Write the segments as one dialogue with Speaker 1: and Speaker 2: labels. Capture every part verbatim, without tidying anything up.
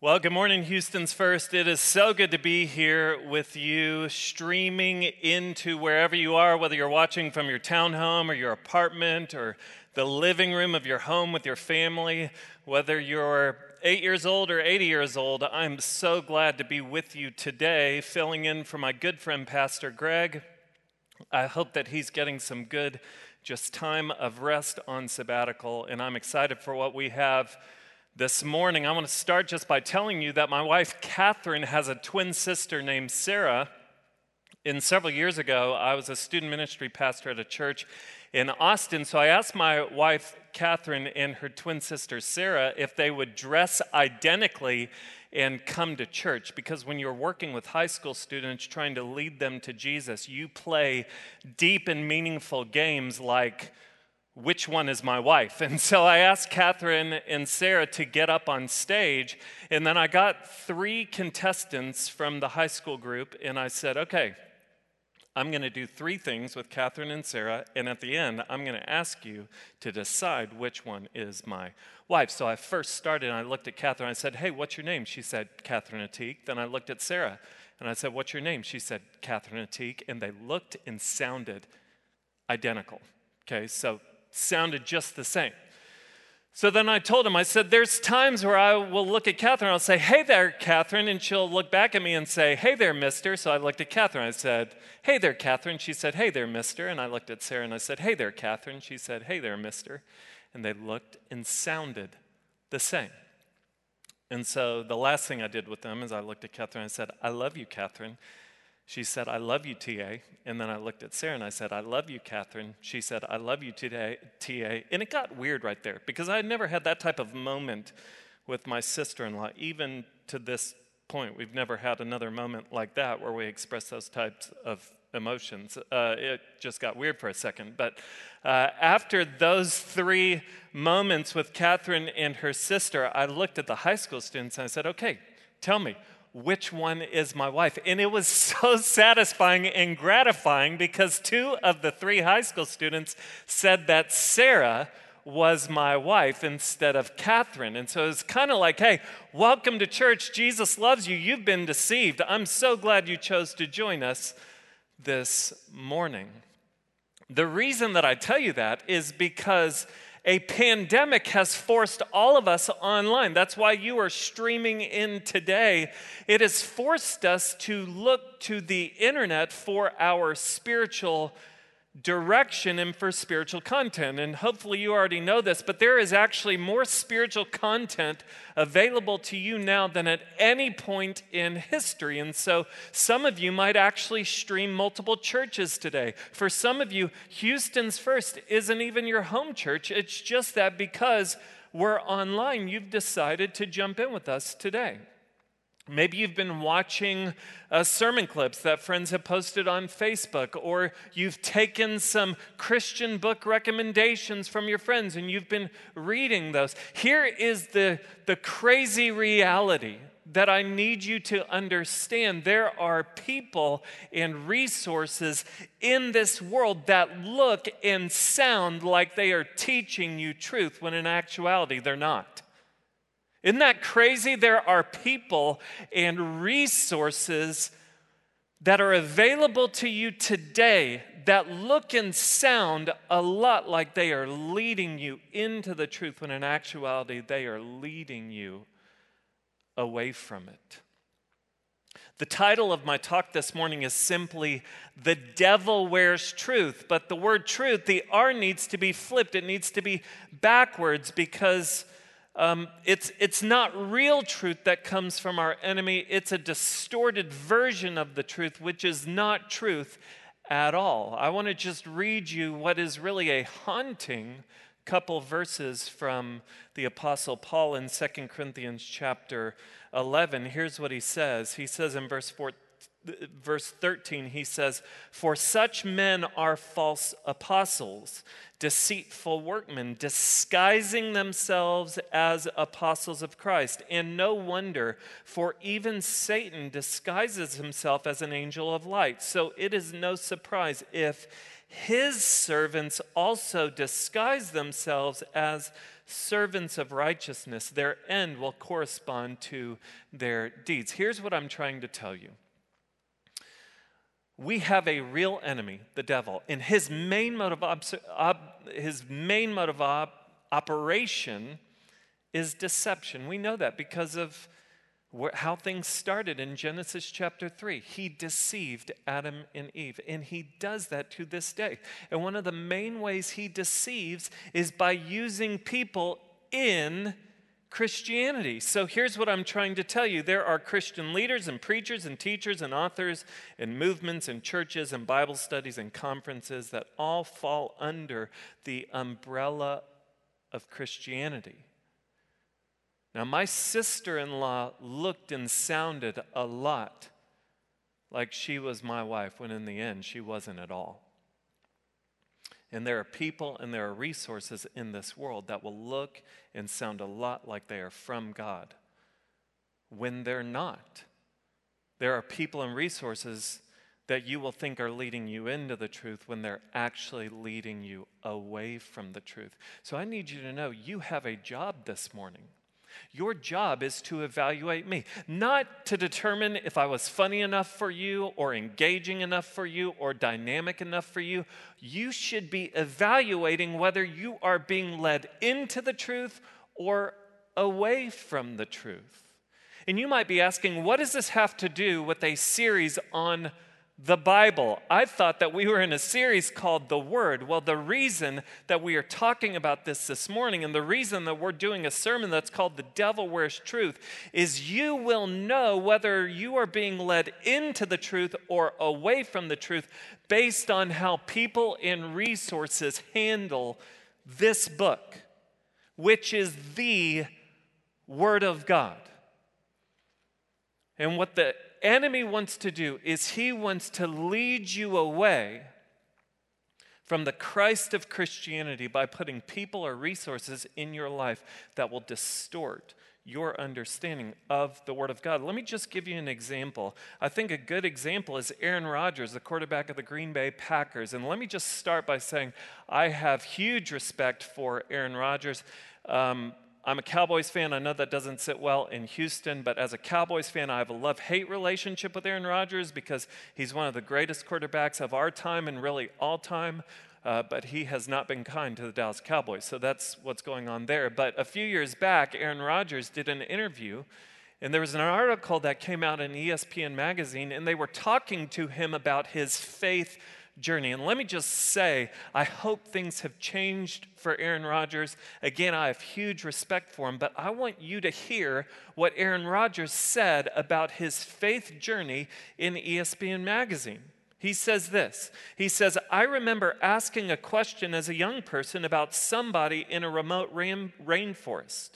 Speaker 1: Well, good morning, Houston's First. It is so good to be here with you, streaming into wherever you are, whether you're watching from your townhome or your apartment or the living room of your home with your family, whether you're eight years old or eighty years old. I'm so glad to be with you today, filling in for my good friend, Pastor Greg. I hope that he's getting some good just time of rest on sabbatical, and I'm excited for what we have this morning. I want to start just by telling you that my wife, Catherine, has a twin sister named Sarah. And several years ago, I was a student ministry pastor at a church in Austin. So I asked my wife, Catherine, and her twin sister, Sarah, if they would dress identically and come to church. Because when you're working with high school students trying to lead them to Jesus, you play deep and meaningful games like, which one is my wife? And so I asked Catherine and Sarah to get up on stage, and then I got three contestants from the high school group, and I said, okay, I'm going to do three things with Catherine and Sarah, and at the end, I'm going to ask you to decide which one is my wife. So I first started, and I looked at Catherine, I said, hey, what's your name? She said, Catherine Ateek. Then I looked at Sarah, and I said, what's your name? She said, Catherine Ateek, and they looked and sounded identical. Okay, so sounded just the same. So then I told him, I said, there's times where I will look at Catherine, I'll say, hey there, Catherine, and she'll look back at me and say, hey there, mister. So I looked at Catherine, I said, hey there, Catherine. She said, hey there, mister. And I looked at Sarah and I said, hey there, Catherine. She said, hey there, mister. And they looked and sounded the same. And so the last thing I did with them is I looked at Catherine and I said, I love you, Catherine. She said, I love you, T A. And then I looked at Sarah and I said, I love you, Catherine. She said, I love you, T A. And it got weird right there because I had never had that type of moment with my sister-in-law. Even to this point, we've never had another moment like that where we express those types of emotions. Uh, it just got weird for a second. But uh, after those three moments with Catherine and her sister, I looked at the high school students and I said, okay, tell me, which one is my wife? And it was so satisfying and gratifying because two of the three high school students said that Sarah was my wife instead of Catherine. And so it was kind of like, hey, welcome to church. Jesus loves you. You've been deceived. I'm so glad you chose to join us this morning. The reason that I tell you that is because a pandemic has forced all of us online. That's why you are streaming in today. It has forced us to look to the internet for our spiritual direction and for spiritual content. And hopefully you already know this, but there is actually more spiritual content available to you now than at any point in history. And so some of you might actually stream multiple churches today. For some of you, Houston's First isn't even your home church. It's just that because we're online, you've decided to jump in with us today. Maybe you've been watching uh, sermon clips that friends have posted on Facebook, or you've taken some Christian book recommendations from your friends and you've been reading those. Here is the, the crazy reality that I need you to understand. There are people and resources in this world that look and sound like they are teaching you truth when in actuality they're not. Isn't that crazy? There are people and resources that are available to you today that look and sound a lot like they are leading you into the truth when in actuality they are leading you away from it. The title of my talk this morning is simply, The Devil Wears Truth. But the word truth, the R needs to be flipped. It needs to be backwards because Um, it's, it's not real truth that comes from our enemy. It's a distorted version of the truth, which is not truth at all. I want to just read you what is really a haunting couple verses from the Apostle Paul in Second Corinthians chapter eleven. Here's what he says. He says in verse four, verse thirteen, he says, "For such men are false apostles, deceitful workmen, disguising themselves as apostles of Christ. And no wonder, for even Satan disguises himself as an angel of light. So it is no surprise if his servants also disguise themselves as servants of righteousness. Their end will correspond to their deeds. Here's what I'm trying to tell you. We have a real enemy, the devil, and his main mode of, obs- ob- his main mode of op- operation is deception. We know that because of wh- how things started in Genesis chapter three. He deceived Adam and Eve, and he does that to this day. And one of the main ways he deceives is by using people in Christianity. So here's what I'm trying to tell you. There are Christian leaders and preachers and teachers and authors and movements and churches and Bible studies and conferences that all fall under the umbrella of Christianity. Now, my sister-in-law looked and sounded a lot like she was my wife, when in the end, she wasn't at all. And there are people and there are resources in this world that will look and sound a lot like they are from God when they're not. There are people and resources that you will think are leading you into the truth when they're actually leading you away from the truth. So I need you to know you have a job this morning. Your job is to evaluate me, not to determine if I was funny enough for you or engaging enough for you or dynamic enough for you. You should be evaluating whether you are being led into the truth or away from the truth. And you might be asking, what does this have to do with a series on the Bible? I thought that we were in a series called The Word. Well, the reason that we are talking about this this morning and the reason that we're doing a sermon that's called The Devil Wears Truth is you will know whether you are being led into the truth or away from the truth based on how people and resources handle this book, which is the Word of God. And what the enemy wants to do is he wants to lead you away from the Christ of Christianity by putting people or resources in your life that will distort your understanding of the Word of God. Let me just give you an example. I think a good example is Aaron Rodgers, the quarterback of the Green Bay Packers. And let me just start by saying I have huge respect for Aaron Rodgers. Um, I'm a Cowboys fan. I know that doesn't sit well in Houston, but as a Cowboys fan, I have a love-hate relationship with Aaron Rodgers because he's one of the greatest quarterbacks of our time and really all time, uh, but he has not been kind to the Dallas Cowboys, so that's what's going on there. But a few years back, Aaron Rodgers did an interview, and there was an article that came out in E S P N magazine, and they were talking to him about his faith journey. And let me just say, I hope things have changed for Aaron Rodgers. Again, I have huge respect for him, but I want you to hear what Aaron Rodgers said about his faith journey in E S P N magazine. He says this. He says, I remember asking a question as a young person about somebody in a remote rain, rainforest.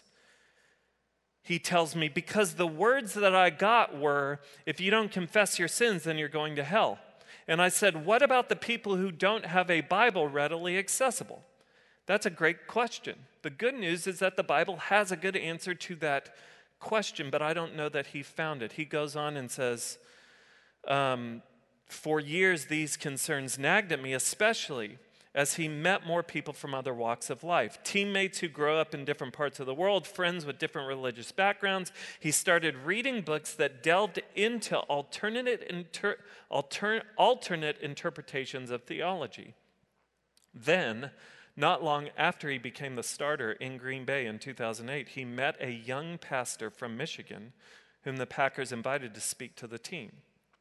Speaker 1: He tells me, because the words that I got were, if you don't confess your sins, then you're going to hell. And I said, what about the people who don't have a Bible readily accessible? That's a great question. The good news is that the Bible has a good answer to that question, but I don't know that he found it. He goes on and says, um, for years these concerns nagged at me, especially as he met more people from other walks of life. Teammates who grow up in different parts of the world, friends with different religious backgrounds. He started reading books that delved into alternate, inter, alter, alternate interpretations of theology. Then, not long after he became the starter in Green Bay in two thousand eight, he met a young pastor from Michigan whom the Packers invited to speak to the team.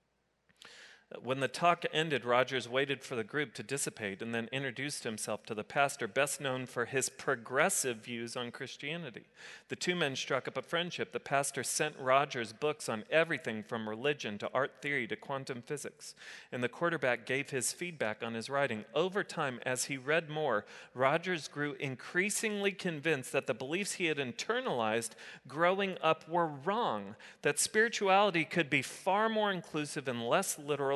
Speaker 1: When the talk ended, Rodgers waited for the group to dissipate and then introduced himself to the pastor, best known for his progressive views on Christianity. The two men struck up a friendship. The pastor sent Rodgers books on everything from religion to art theory to quantum physics, and the quarterback gave his feedback on his writing. Over time, as he read more, Rodgers grew increasingly convinced that the beliefs he had internalized growing up were wrong, that spirituality could be far more inclusive and less literal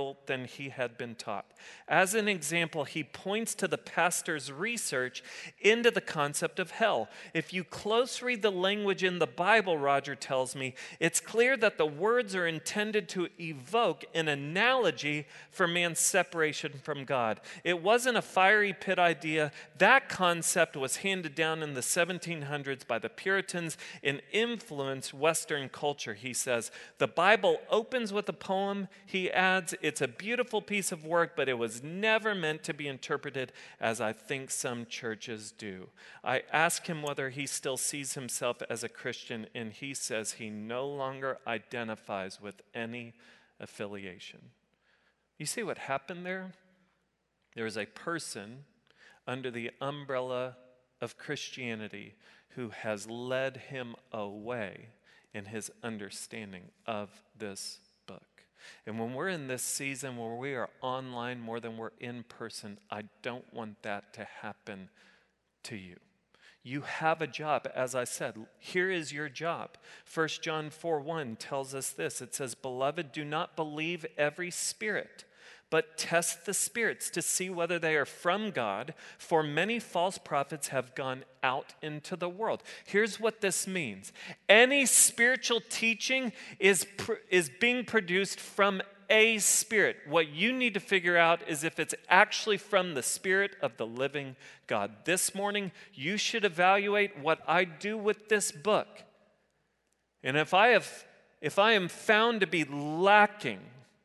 Speaker 1: literal than he had been taught. As an example, he points to the pastor's research into the concept of hell. If you close read the language in the Bible, Roger tells me, it's clear that the words are intended to evoke an analogy for man's separation from God. It wasn't a fiery pit idea. That concept was handed down in the seventeen hundreds by the Puritans and influenced Western culture, he says. The Bible opens with a poem, he adds, it's a beautiful piece of work, but it was never meant to be interpreted as I think some churches do. I ask him whether he still sees himself as a Christian, and he says he no longer identifies with any affiliation. You see what happened there? There is a person under the umbrella of Christianity who has led him away in his understanding of this book. And when we're in this season where we are online more than we're in person, I don't want that to happen to you. You have a job, as I said. Here is your job. First John four one tells us this. It says, "Beloved, do not believe every spirit, but test the spirits to see whether they are from God, for many false prophets have gone out into the world." Here's what this means. Any spiritual teaching is, pr- is being produced from a spirit. What you need to figure out is if it's actually from the Spirit of the living God. This morning, you should evaluate what I do with this book. And if I have, if I am found to be lacking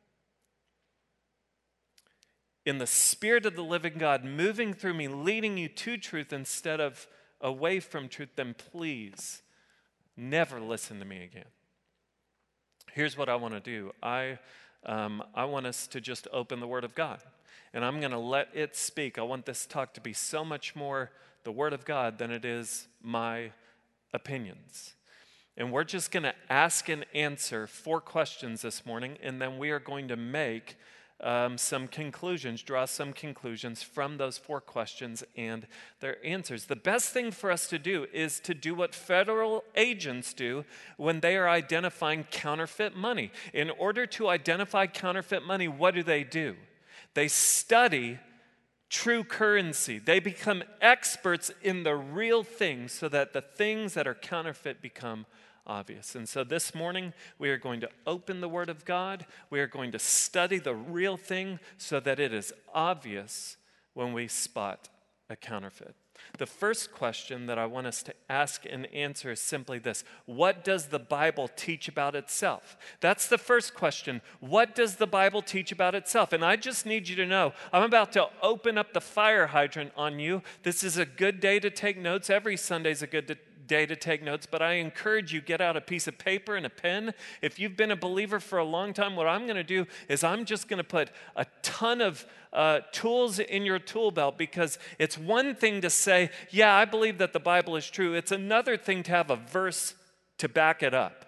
Speaker 1: in the Spirit of the living God moving through me, leading you to truth instead of away from truth, then please never listen to me again. Here's what I want to do. I, um, I want us to just open the Word of God, and I'm going to let it speak. I want this talk to be so much more the Word of God than it is my opinions. And we're just going to ask and answer four questions this morning, and then we are going to make Um, some conclusions, draw some conclusions from those four questions and their answers. The best thing for us to do is to do what federal agents do when they are identifying counterfeit money. In order to identify counterfeit money, what do they do? They study true currency. They become experts in the real thing so that the things that are counterfeit become obvious. And so this morning, we are going to open the Word of God. We are going to study the real thing so that it is obvious when we spot a counterfeit. The first question that I want us to ask and answer is simply this: what does the Bible teach about itself? That's the first question. What does the Bible teach about itself? And I just need you to know, I'm about to open up the fire hydrant on you. This is a good day to take notes. Every Sunday is a good day. day to take notes, but I encourage you, get out a piece of paper and a pen. If you've been a believer for a long time, what I'm going to do is I'm just going to put a ton of uh, tools in your tool belt, because it's one thing to say, yeah, I believe that the Bible is true. It's another thing to have a verse to back it up.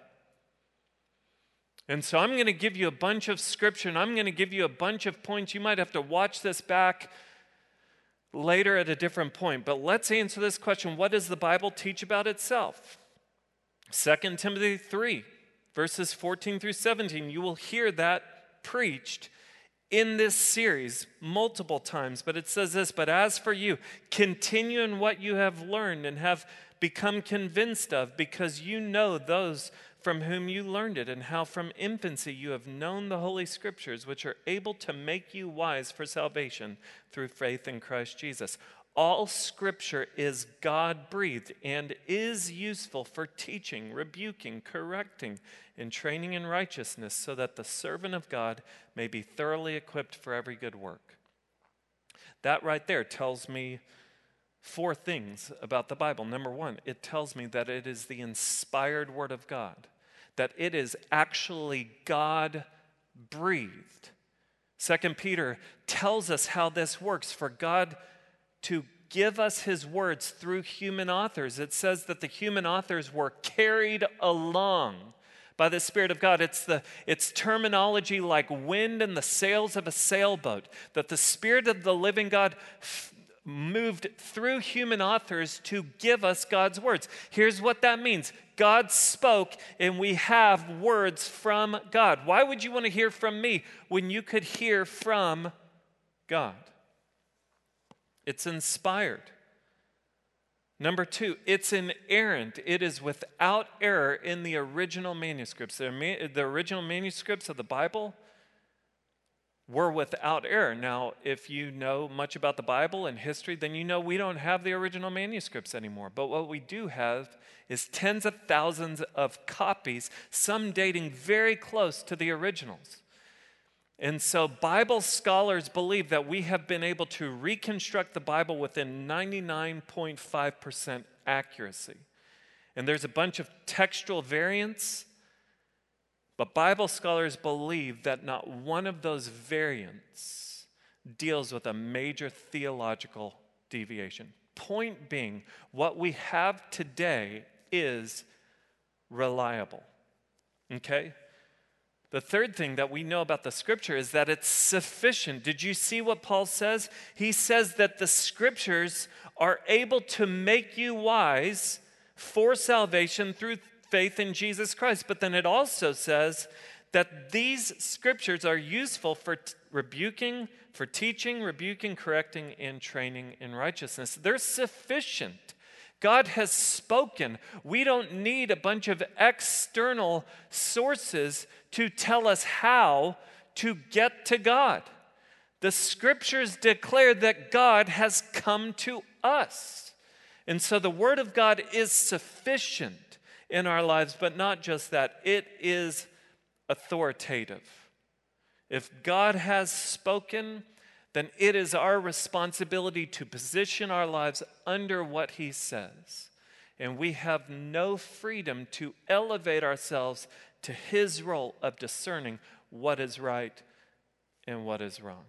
Speaker 1: And so I'm going to give you a bunch of scripture, and I'm going to give you a bunch of points. You might have to watch this back later at a different point, but let's answer this question. What does the Bible teach about itself? Second Timothy three, verses fourteen through seventeen. You will hear that preached in this series multiple times, but it says this: "But as for you, continue in what you have learned and have become convinced of, because you know those from whom you learned it, and how from infancy you have known the Holy Scriptures, which are able to make you wise for salvation through faith in Christ Jesus. All Scripture is God-breathed and is useful for teaching, rebuking, correcting, and training in righteousness, so that the servant of God may be thoroughly equipped for every good work." That right there tells me four things about the Bible. Number one, it tells me that it is the inspired Word of God, that it is actually God-breathed. Second Peter tells us how this works. For God to give us His words through human authors, it says that the human authors were carried along by the Spirit of God. It's the it's terminology like wind in the sails of a sailboat, that the Spirit of the living God f- moved through human authors to give us God's words. Here's what that means. God spoke, and we have words from God. Why would you want to hear from me when you could hear from God? It's inspired. Number two, it's inerrant. It is without error in the original manuscripts. The, the original manuscripts of the Bible were without error. Now, if you know much about the Bible and history, then you know we don't have the original manuscripts anymore. But what we do have is tens of thousands of copies, some dating very close to the originals. And so Bible scholars believe that we have been able to reconstruct the Bible within ninety-nine point five percent accuracy. And there's a bunch of textual variants, but Bible scholars believe that not one of those variants deals with a major theological deviation. Point being, what we have today is reliable. Okay? The third thing that we know about the Scripture is that it's sufficient. Did you see what Paul says? He says that the Scriptures are able to make you wise for salvation through faith in Jesus Christ. But then it also says that these Scriptures are useful for t- rebuking, for teaching, rebuking, correcting, and training in righteousness. They're sufficient. God has spoken. We don't need a bunch of external sources to tell us how to get to God. The Scriptures declare that God has come to us. And so the Word of God is sufficient in our lives, but not just that. It is authoritative. If God has spoken, then it is our responsibility to position our lives under what He says. And we have no freedom to elevate ourselves to His role of discerning what is right and what is wrong.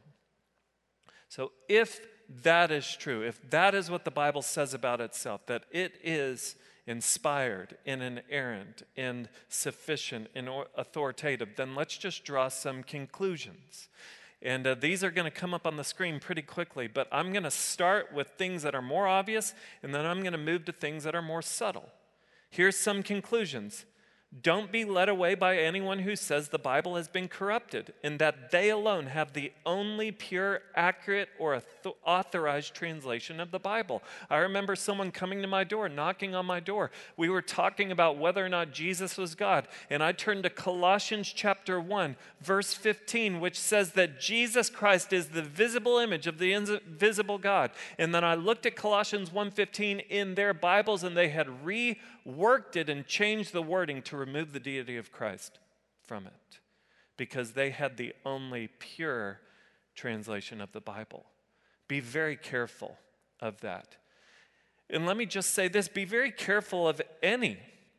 Speaker 1: So if that is true, if that is what the Bible says about itself, that it is inspired and inerrant and sufficient and authoritative, then let's just draw some conclusions. And uh, these are going to come up on the screen pretty quickly, but I'm going to start with things that are more obvious, and then I'm going to move to things that are more subtle. Here's some conclusions. Don't be led away by anyone who says the Bible has been corrupted and that they alone have the only pure, accurate, or authorized translation of the Bible. I remember someone coming to my door, knocking on my door. We were talking about whether or not Jesus was God, and I turned to Colossians chapter one, verse fifteen, which says that Jesus Christ is the visible image of the invisible God. And then I looked at Colossians one fifteen in their Bibles, and they had reworked it and changed the wording to remove the deity of Christ from it because they had the only pure translation of the Bible. Be very careful of that. And let me just say this, be very careful of any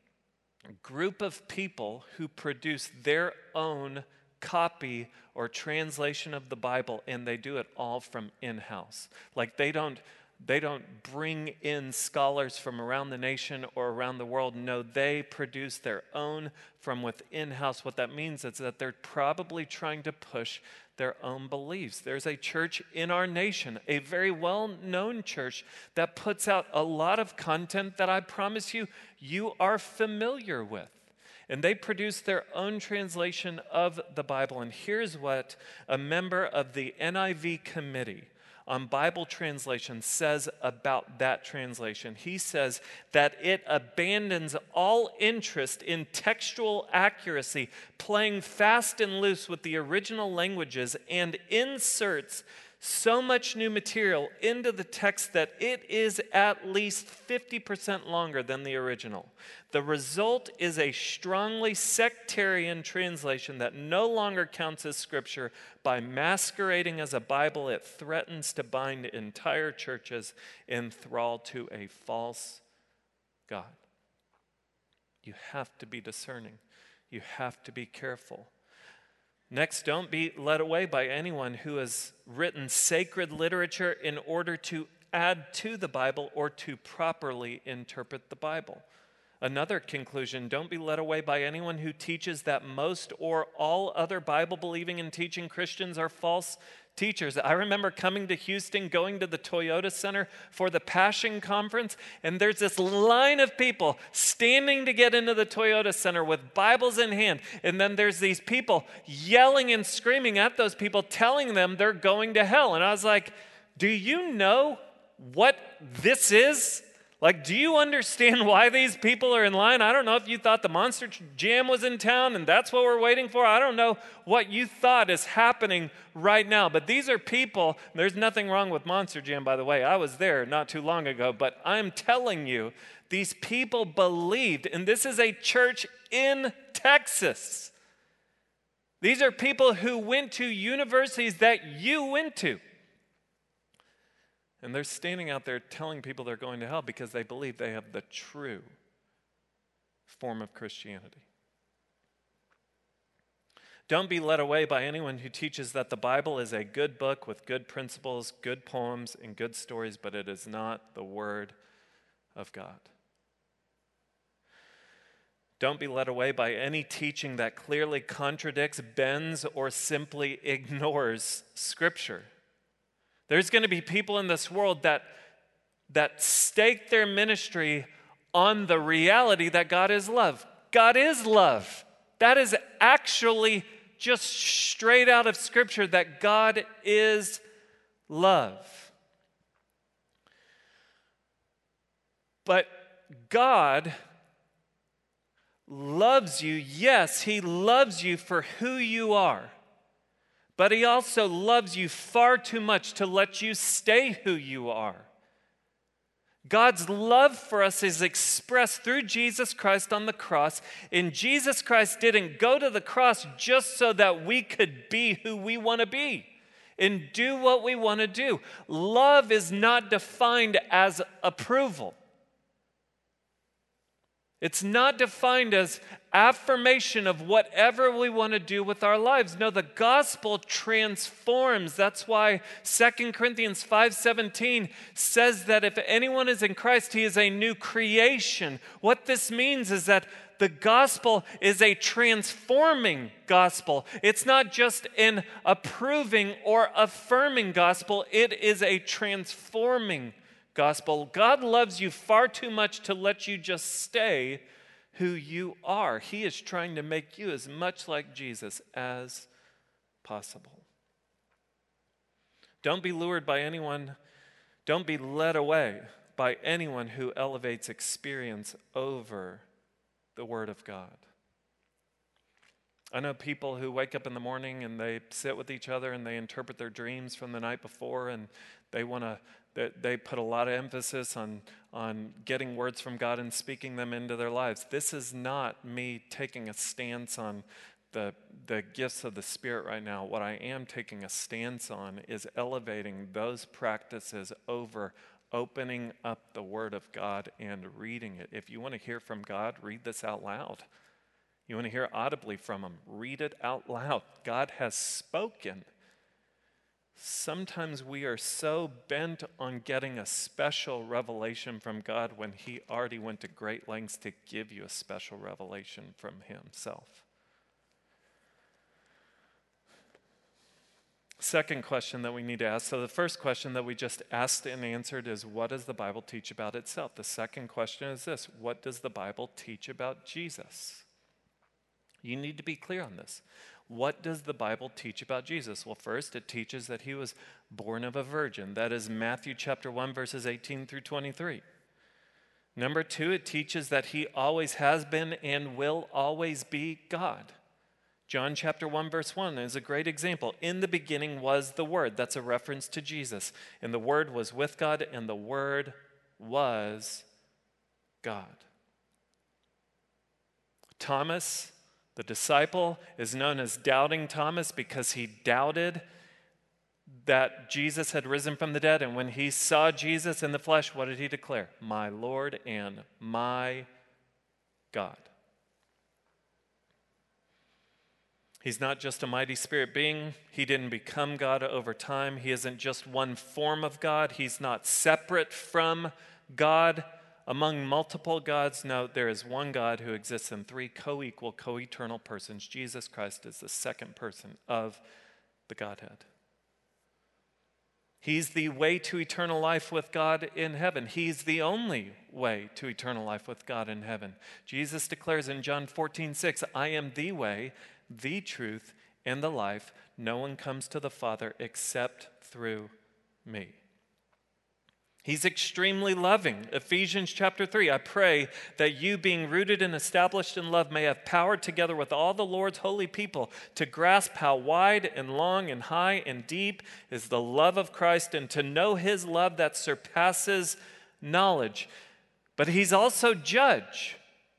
Speaker 1: group of people who produce their own copy or translation of the Bible, and they do it all from in-house. Like they don't They don't bring in scholars from around the nation or around the world. No, they produce their own from within house. What that means is that they're probably trying to push their own beliefs. There's a church in our nation, a very well-known church, that puts out a lot of content that I promise you, you are familiar with. And they produce their own translation of the Bible. And here's what a member of the N I V committee on Bible translation says about that translation. He says that it abandons all interest in textual accuracy, playing fast and loose with the original languages, and inserts so much new material into the text that it is at least fifty percent longer than the original. The result is a strongly sectarian translation that no longer counts as scripture. By masquerading as a Bible, it threatens to bind entire churches in thrall to a false God. You have to be discerning. You have to be careful. Next, don't be led away by anyone who has written sacred literature in order to add to the Bible or to properly interpret the Bible. Another conclusion, don't be led away by anyone who teaches that most or all other Bible-believing and teaching Christians are false teachers. I remember coming to Houston, going to the Toyota Center for the Passion Conference, and there's this line of people standing to get into the Toyota Center with Bibles in hand, and then there's these people yelling and screaming at those people, telling them they're going to hell. And I was like, do you know what this is? Like, do you understand why these people are in line? I don't know if you thought the Monster Jam was in town and that's what we're waiting for. I don't know what you thought is happening right now. But these are people, there's nothing wrong with Monster Jam, by the way. I was there not too long ago. But I'm telling you, these people believed, and this is a church in Texas. These are people who went to universities that you went to. And they're standing out there telling people they're going to hell because they believe they have the true form of Christianity. Don't be led away by anyone who teaches that the Bible is a good book with good principles, good poems, and good stories, but it is not the Word of God. Don't be led away by any teaching that clearly contradicts, bends, or simply ignores Scripture. There's going to be people in this world that, that stake their ministry on the reality that God is love. God is love. That is actually just straight out of Scripture, that God is love. But God loves you. Yes, He loves you for who you are. But He also loves you far too much to let you stay who you are. God's love for us is expressed through Jesus Christ on the cross. And Jesus Christ didn't go to the cross just so that we could be who we want to be and do what we want to do. Love is not defined as approval. It's not defined as affirmation of whatever we want to do with our lives. No, the gospel transforms. That's why Second Corinthians five seventeen says that if anyone is in Christ, he is a new creation. What this means is that the gospel is a transforming gospel. It's not just an approving or affirming gospel. It is a transforming gospel. God loves you far too much to let you just stay who you are. He is trying to make you as much like Jesus as possible. Don't be lured by anyone, don't be led away by anyone who elevates experience over the Word of God. I know people who wake up in the morning and they sit with each other and they interpret their dreams from the night before, and they want to That they put a lot of emphasis on, on getting words from God and speaking them into their lives. This is not me taking a stance on the, the gifts of the Spirit right now. What I am taking a stance on is elevating those practices over opening up the Word of God and reading it. If you want to hear from God, read this out loud. You want to hear audibly from Him, read it out loud. God has spoken. Sometimes we are so bent on getting a special revelation from God when He already went to great lengths to give you a special revelation from Himself. Second question that we need to ask. So the first question that we just asked and answered is, what does the Bible teach about itself? The second question is this: what does the Bible teach about Jesus? You need to be clear on this. What does the Bible teach about Jesus? Well, first, it teaches that He was born of a virgin. That is Matthew chapter one, verses eighteen through twenty-three. Number two, it teaches that He always has been and will always be God. John chapter one, verse one is a great example. In the beginning was the Word. That's a reference to Jesus. And the Word was with God, and the Word was God. Thomas, the disciple, is known as Doubting Thomas because he doubted that Jesus had risen from the dead. And when he saw Jesus in the flesh, what did he declare? My Lord and my God. He's not just a mighty spirit being. He didn't become God over time. He isn't just one form of God. He's not separate from God among multiple gods? No, there is one God who exists in three co-equal, co-eternal persons. Jesus Christ is the second person of the Godhead. He's the way to eternal life with God in heaven. He's the only way to eternal life with God in heaven. Jesus declares in John fourteen six, I am the way, the truth, and the life. No one comes to the Father except through me. He's extremely loving. Ephesians chapter three, I pray that you, being rooted and established in love, may have power together with all the Lord's holy people to grasp how wide and long and high and deep is the love of Christ, and to know his love that surpasses knowledge. But he's also judge.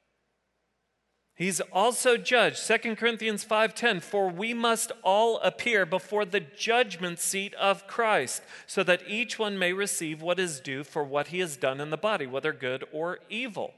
Speaker 1: He's also judge. Second Corinthians five ten, for we must all appear before the judgment seat of Christ, so that each one may receive what is due for what he has done in the body, whether good or evil.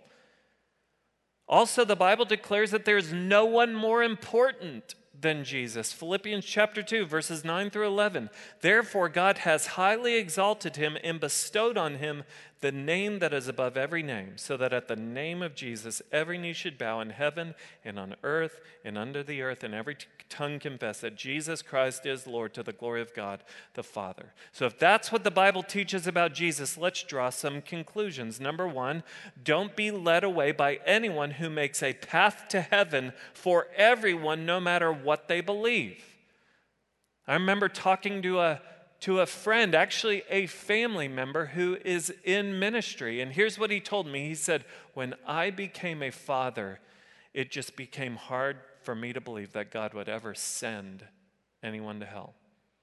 Speaker 1: Also, the Bible declares that there is no one more important than Jesus. Philippians chapter two, verses nine through eleven. Therefore, God has highly exalted him and bestowed on him the name that is above every name, so that at the name of Jesus every knee should bow in heaven and on earth and under the earth, and every tongue confess that Jesus Christ is Lord, to the glory of God the Father. So if that's what the Bible teaches about Jesus, let's draw some conclusions. Number one, don't be led away by anyone who makes a path to heaven for everyone, no matter what they believe. I remember talking to a to a friend, actually a family member who is in ministry. And here's what he told me. He said, when I became a father, it just became hard for me to believe that God would ever send anyone to hell.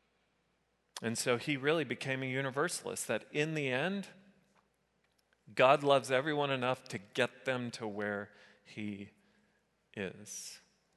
Speaker 1: And so he really became a universalist, that in the end, God loves everyone enough to get them to where he is.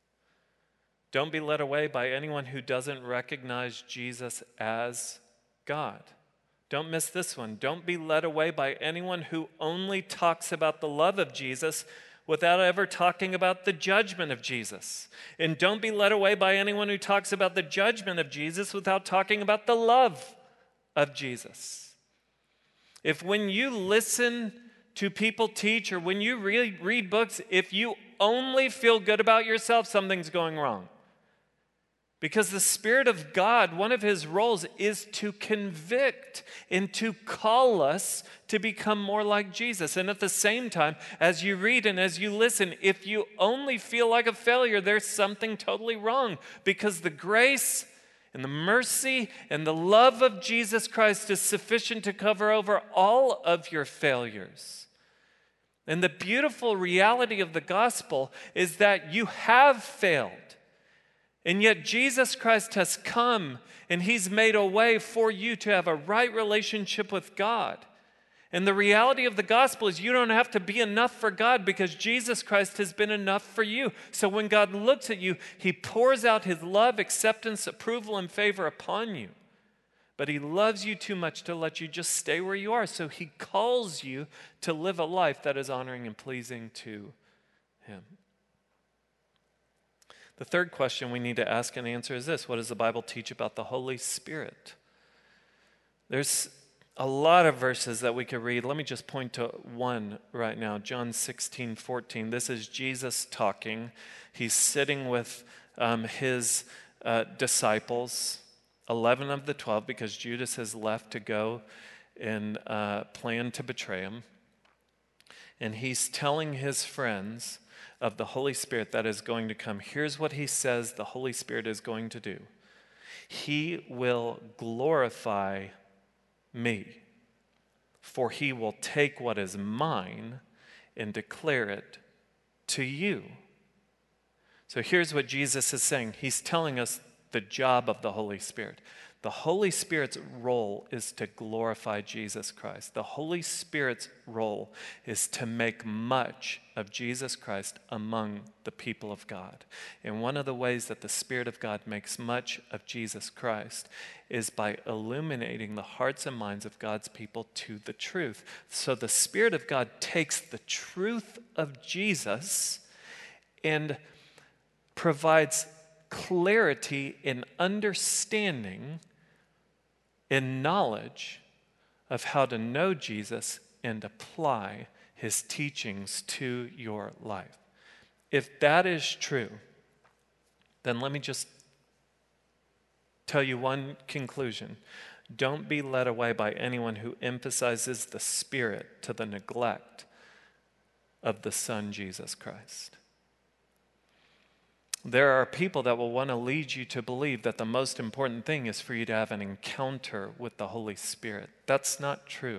Speaker 1: Don't be led away by anyone who doesn't recognize Jesus as God. Don't miss this one. Don't be led away by anyone who only talks about the love of Jesus without ever talking about the judgment of Jesus. And don't be led away by anyone who talks about the judgment of Jesus without talking about the love of Jesus. If when you listen to people teach, or when you read, read books, if you only feel good about yourself, something's going wrong. Because the Spirit of God, one of his roles is to convict and to call us to become more like Jesus. And at the same time, as you read and as you listen, if you only feel like a failure, there's something totally wrong. Because the grace and the mercy and the love of Jesus Christ is sufficient to cover over all of your failures. And the beautiful reality of the gospel is that you have failed. And yet Jesus Christ has come and he's made a way for you to have a right relationship with God. And the reality of the gospel is you don't have to be enough for God, because Jesus Christ has been enough for you. So when God looks at you, he pours out his love, acceptance, approval, and favor upon you. But he loves you too much to let you just stay where you are. So he calls you to live a life that is honoring and pleasing to him. The third question we need to ask and answer is this: what does the Bible teach about the Holy Spirit? There's a lot of verses that we could read. Let me just point to one right now. John sixteen fourteen. This is Jesus talking. He's sitting with um, his uh, disciples, eleven of the twelve, because Judas has left to go and uh, plan to betray him. And he's telling his friends of the Holy Spirit that is going to come. Here's what he says the Holy Spirit is going to do. He will glorify me, for he will take what is mine and declare it to you. So here's what Jesus is saying. He's telling us the job of the Holy Spirit. The Holy Spirit's role is to glorify Jesus Christ. The Holy Spirit's role is to make much of Jesus Christ among the people of God. And one of the ways that the Spirit of God makes much of Jesus Christ is by illuminating the hearts and minds of God's people to the truth. So the Spirit of God takes the truth of Jesus and provides clarity and understanding and knowledge of how to know Jesus and apply his teachings to your life. If that is true, then let me just tell you one conclusion. Don't be led away by anyone who emphasizes the Spirit to the neglect of the Son, Jesus Christ. There are people that will want to lead you to believe that the most important thing is for you to have an encounter with the Holy Spirit. That's not true.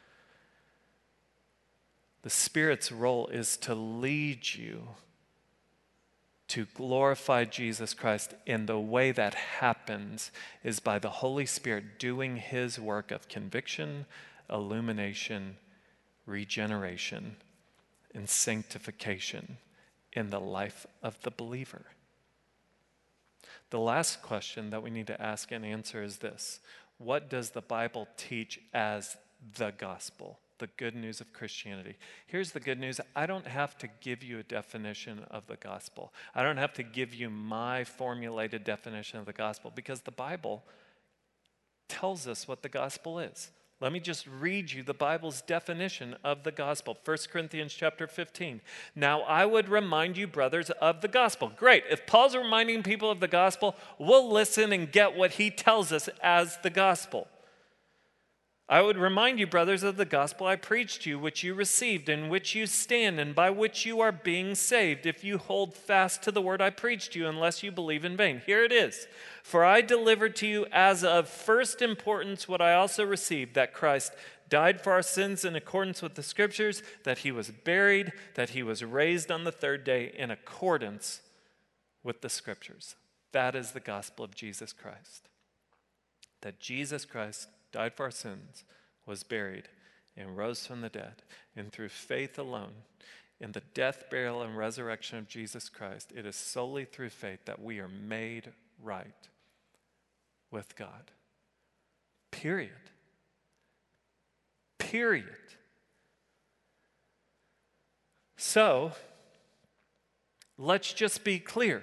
Speaker 1: The Spirit's role is to lead you to glorify Jesus Christ, and the way that happens is by the Holy Spirit doing his work of conviction, illumination, regeneration, and sanctification in the life of the believer. The last question that we need to ask and answer is this: what does the Bible teach as the gospel? The good news of Christianity. Here's the good news. I don't have to give you a definition of the gospel. I don't have to give you my formulated definition of the gospel, because the Bible tells us what the gospel is. Let me just read you the Bible's definition of the gospel. First Corinthians chapter fifteen. Now I would remind you, brothers, of the gospel. Great. If Paul's reminding people of the gospel, we'll listen and get what he tells us as the gospel. I would remind you, brothers, of the gospel I preached to you, which you received, in which you stand, and by which you are being saved, if you hold fast to the word I preached to you, unless you believe in vain. Here it is. For I delivered to you as of first importance what I also received, that Christ died for our sins in accordance with the Scriptures, that he was buried, that he was raised on the third day in accordance with the Scriptures. That is the gospel of Jesus Christ. That Jesus Christ died for our sins, was buried, and rose from the dead. And through faith alone, in the death, burial, and resurrection of Jesus Christ, it is solely through faith that we are made right with God. Period. Period. So, let's just be clear.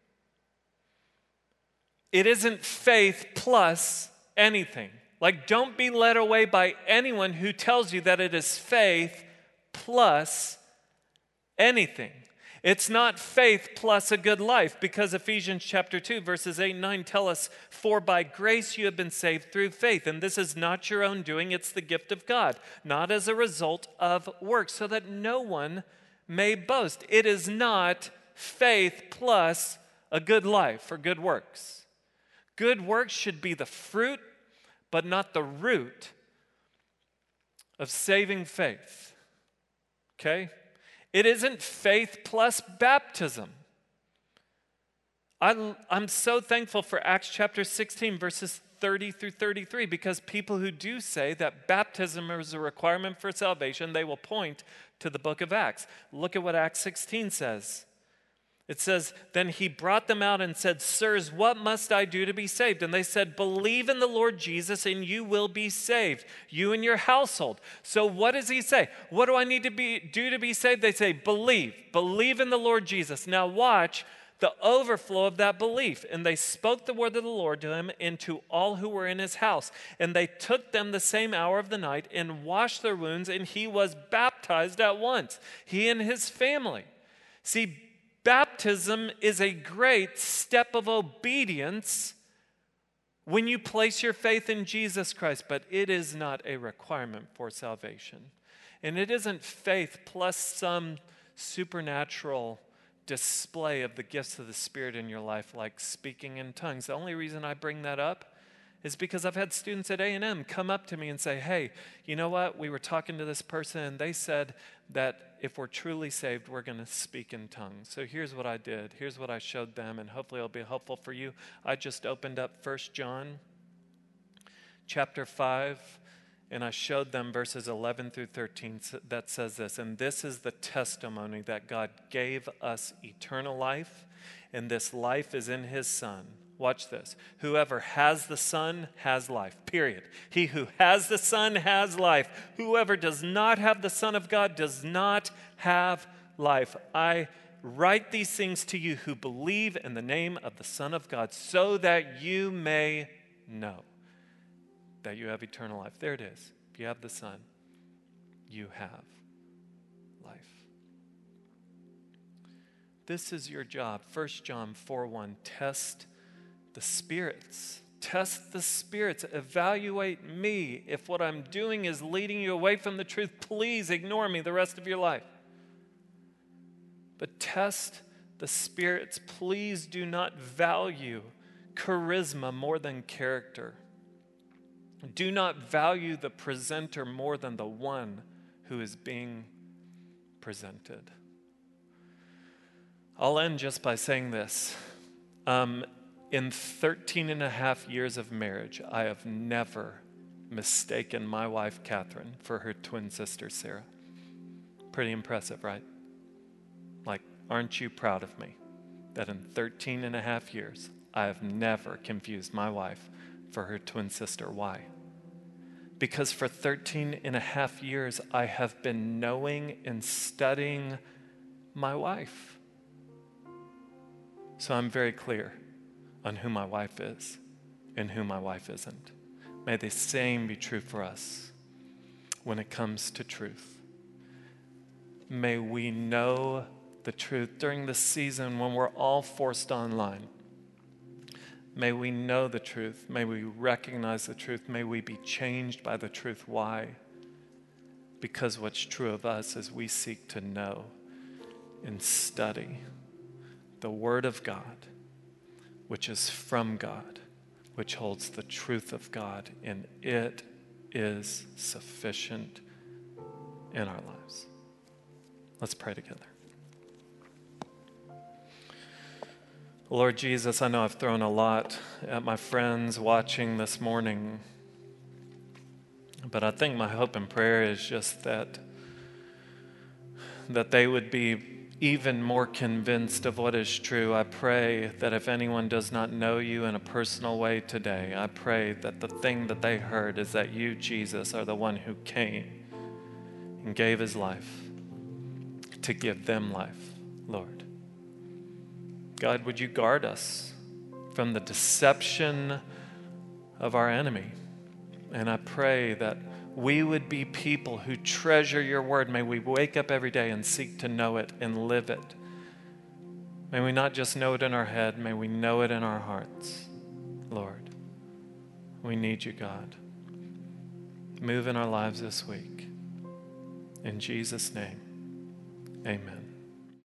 Speaker 1: It isn't faith plus anything. Like, don't be led away by anyone who tells you that it is faith plus anything. It's not faith plus a good life, because Ephesians chapter two, verses eight and nine tell us, for by grace you have been saved through faith, and this is not your own doing, it's the gift of God, not as a result of works, so that no one may boast. It is not faith plus a good life or good works. Good works should be the fruit, but not the root of saving faith. Okay? It isn't faith plus baptism. I, I'm so thankful for Acts chapter sixteen, verses thirty through thirty-three, because people who do say that baptism is a requirement for salvation, they will point to the book of Acts. Look at what Acts sixteen says. It says, then he brought them out and said, sirs, what must I do to be saved? And they said, believe in the Lord Jesus and you will be saved, you and your household. So what does he say? What do I need to be, do to be saved? They say, believe. Believe in the Lord Jesus. Now watch the overflow of that belief. And they spoke the word of the Lord to him and to all who were in his house. And they took them the same hour of the night and washed their wounds, and he was baptized at once, he and his family. See, baptism is a great step of obedience when you place your faith in Jesus Christ, but it is not a requirement for salvation. And it isn't faith plus some supernatural display of the gifts of the Spirit in your life, like speaking in tongues. The only reason I bring that up is because I've had students at A and M come up to me and say, hey, you know what? We were talking to this person and they said that if we're truly saved, we're going to speak in tongues. So here's what I did. Here's what I showed them, and hopefully it'll be helpful for you. I just opened up First John chapter five, and I showed them verses eleven through thirteen that says this, and this is the testimony that God gave us eternal life, and this life is in his Son. Watch this. Whoever has the Son has life, period. He who has the Son has life. Whoever does not have the Son of God does not have life. I write these things to you who believe in the name of the Son of God, so that you may know that you have eternal life. There it is. If you have the Son, you have This is your job. First John four one, test the spirits. Test the spirits. Evaluate me. If what I'm doing is leading you away from the truth, please ignore me the rest of your life. But test the spirits. Please do not value charisma more than character. Do not value the presenter more than the one who is being presented. I'll end just by saying this. Um, in thirteen and a half years of marriage, I have never mistaken my wife, Catherine, for her twin sister, Sarah. Pretty impressive, right? Like, aren't you proud of me that in thirteen and a half years, I have never confused my wife for her twin sister? Why? Because for thirteen and a half years, I have been knowing and studying my wife. So I'm very clear on who my wife is and who my wife isn't. May the same be true for us when it comes to truth. May we know the truth during the season when we're all forced online. May we know the truth. May we recognize the truth. May we be changed by the truth. Why? Because what's true of us is we seek to know and study the Word of God, which is from God, which holds the truth of God, and it is sufficient in our lives. Let's pray together. Lord Jesus, I know I've thrown a lot at my friends watching this morning, but I think my hope and prayer is just that, that they would be even more convinced of what is true. I pray that if anyone does not know you in a personal way today, I pray that the thing that they heard is that you, Jesus, are the one who came and gave his life to give them life, Lord. God, would you guard us from the deception of our enemy? And I pray that we would be people who treasure your word. May we wake up every day and seek to know it and live it. May we not just know it in our head, may we know it in our hearts, Lord. We need you, God. Move in our lives this week. In Jesus' name, amen.